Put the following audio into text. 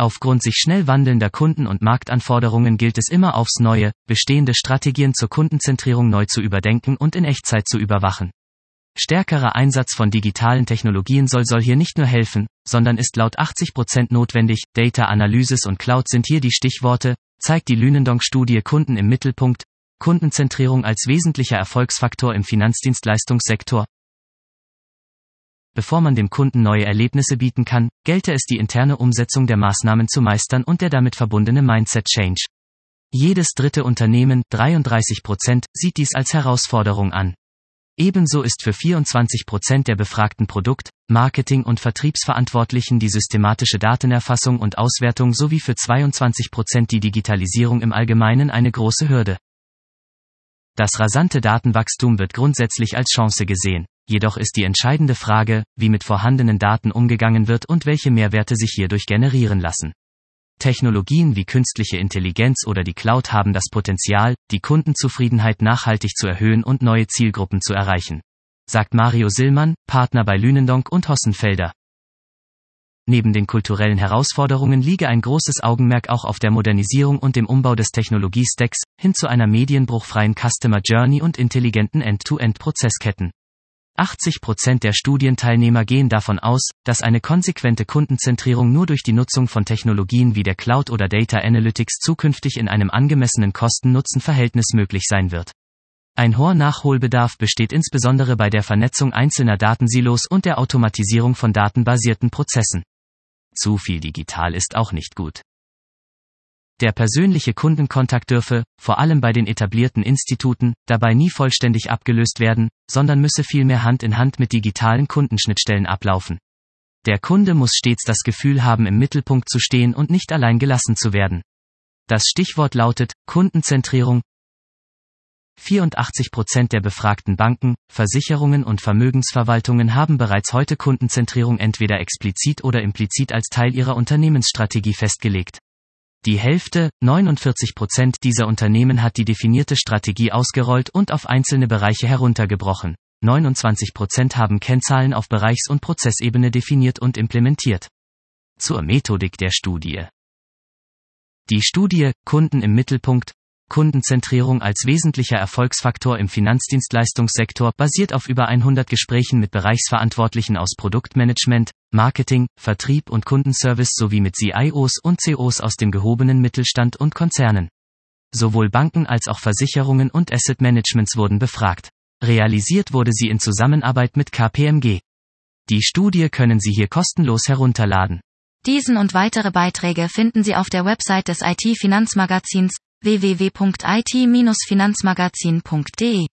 Aufgrund sich schnell wandelnder Kunden- und Marktanforderungen gilt es immer aufs Neue, bestehende Strategien zur Kundenzentrierung neu zu überdenken und in Echtzeit zu überwachen. Stärkerer Einsatz von digitalen Technologien soll hier nicht nur helfen, sondern ist laut 80% notwendig. Data Analysis und Cloud sind hier die Stichworte, zeigt die Lünendonk-Studie Kunden im Mittelpunkt, Kundenzentrierung als wesentlicher Erfolgsfaktor im Finanzdienstleistungssektor. Bevor man dem Kunden neue Erlebnisse bieten kann, gelte es die interne Umsetzung der Maßnahmen zu meistern und der damit verbundene Mindset-Change. Jedes dritte Unternehmen, 33%, sieht dies als Herausforderung an. Ebenso ist für 24% der befragten Produkt-, Marketing- und Vertriebsverantwortlichen die systematische Datenerfassung und Auswertung sowie für 22% die Digitalisierung im Allgemeinen eine große Hürde. Das rasante Datenwachstum wird grundsätzlich als Chance gesehen, jedoch ist die entscheidende Frage, wie mit vorhandenen Daten umgegangen wird und welche Mehrwerte sich hierdurch generieren lassen. Technologien wie künstliche Intelligenz oder die Cloud haben das Potenzial, die Kundenzufriedenheit nachhaltig zu erhöhen und neue Zielgruppen zu erreichen, sagt Mario Sillmann, Partner bei Lünendonk und Hossenfelder. Neben den kulturellen Herausforderungen liege ein großes Augenmerk auch auf der Modernisierung und dem Umbau des Technologiestacks, hin zu einer medienbruchfreien Customer Journey und intelligenten End-to-End-Prozessketten. 80% der Studienteilnehmer gehen davon aus, dass eine konsequente Kundenzentrierung nur durch die Nutzung von Technologien wie der Cloud oder Data Analytics zukünftig in einem angemessenen Kosten-Nutzen-Verhältnis möglich sein wird. Ein hoher Nachholbedarf besteht insbesondere bei der Vernetzung einzelner Datensilos und der Automatisierung von datenbasierten Prozessen. Zu viel digital ist auch nicht gut. Der persönliche Kundenkontakt dürfe, vor allem bei den etablierten Instituten, dabei nie vollständig abgelöst werden, sondern müsse vielmehr Hand in Hand mit digitalen Kundenschnittstellen ablaufen. Der Kunde muss stets das Gefühl haben, im Mittelpunkt zu stehen und nicht allein gelassen zu werden. Das Stichwort lautet Kundenzentrierung. 84% der befragten Banken, Versicherungen und Vermögensverwaltungen haben bereits heute Kundenzentrierung entweder explizit oder implizit als Teil ihrer Unternehmensstrategie festgelegt. Die Hälfte, 49% dieser Unternehmen hat die definierte Strategie ausgerollt und auf einzelne Bereiche heruntergebrochen. 29% haben Kennzahlen auf Bereichs- und Prozessebene definiert und implementiert. Zur Methodik der Studie. Die Studie, Kunden im Mittelpunkt, Kundenzentrierung als wesentlicher Erfolgsfaktor im Finanzdienstleistungssektor, basiert auf über 100 Gesprächen mit Bereichsverantwortlichen aus Produktmanagement, Marketing, Vertrieb und Kundenservice sowie mit CIOs und COs aus dem gehobenen Mittelstand und Konzernen. Sowohl Banken als auch Versicherungen und Asset Managements wurden befragt. Realisiert wurde sie in Zusammenarbeit mit KPMG. Die Studie können Sie hier kostenlos herunterladen. Diesen und weitere Beiträge finden Sie auf der Website des IT-Finanzmagazins www.it-finanzmagazin.de.